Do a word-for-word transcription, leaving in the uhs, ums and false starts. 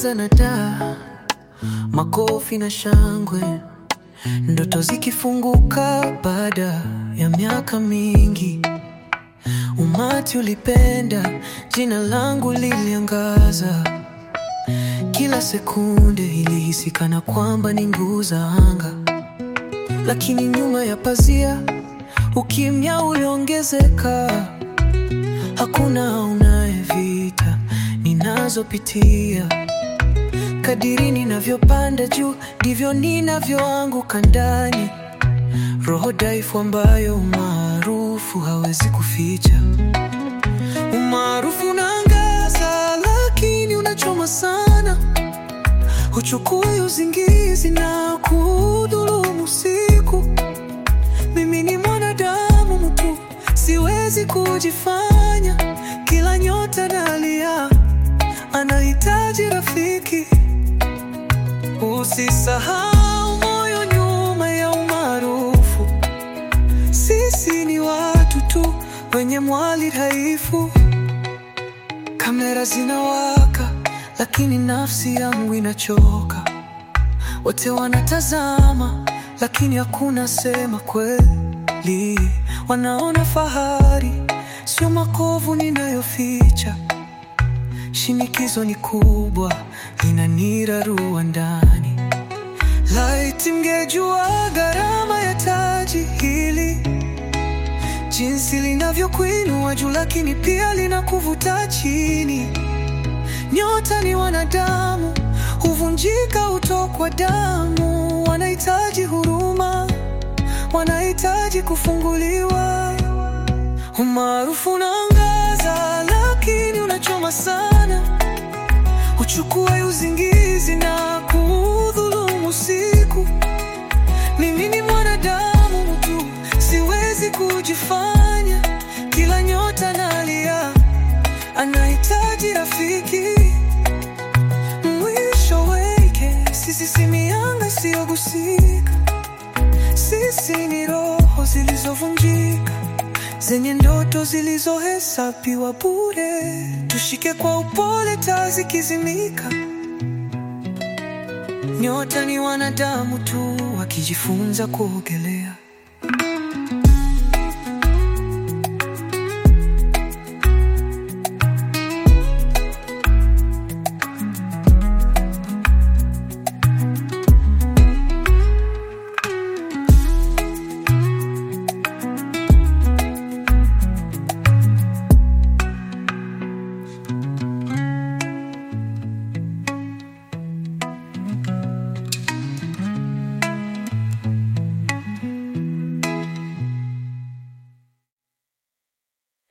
huanza na taa, makofi na shangwe, ndoto zikifunguka baada ya miaka mingi. Umati ulipenda, jina langu liliangaza. Kila sekunde ilihisi kana kwamba ni nguu za anga. Lakini nyuma ya pazia, ukimya uliongezeka. Hakuna unayevita ninazopitia. Kadiri ninavyopanda juu, ndivyo ninavyoanguka ndani. Roho dhaifu ambayo umaarufu hawezi kuficha. Umaarufu unaangaza, lakini unachoma sana. Huchukui usingizi na kudhulumu usiku. Mimi ni mwanadamu mtu, siwezi kujifanya. Kila nyota nalia, anahitaji rafiki. Usisahau moyo nyuma ya umaarufu. Sisi ni watu tu wenye mwili dhaifu. Kamera zinawaka, lakini nafsi yangu inachoka. Wote wanatazama, lakini hakuna sema kweli. Wanaona fahari, sio makovu ninayoficha. Shinikizo ni kubwa, linanirarua ndani. Laiti mngejua gharama ya taji hili, jinsi linavyokuinua juu, lakini pia linakuvuta chini. Nyota ni wanadamu, huvunjika, hutokwa damu. Wanahitaji huruma, wanahitaji kufunguliwa. Umaarufu unaangaza, lakini unachoma sana. Uchukue usingizi na kudhulumu usiku. Mimi ni mwanadamu mtu, siwezi kujifanya. Kila nyota nalia, anahitaji rafiki. Mwisho wake, sisi si mianga isiyogusika. Sisi ni roho zilizovunjika, zenye ndoto zilizohesabiwa bure. Tushike kwa upole, taa zikizimika. Nyota ni wanadamu tu wakijifunza kuogelea.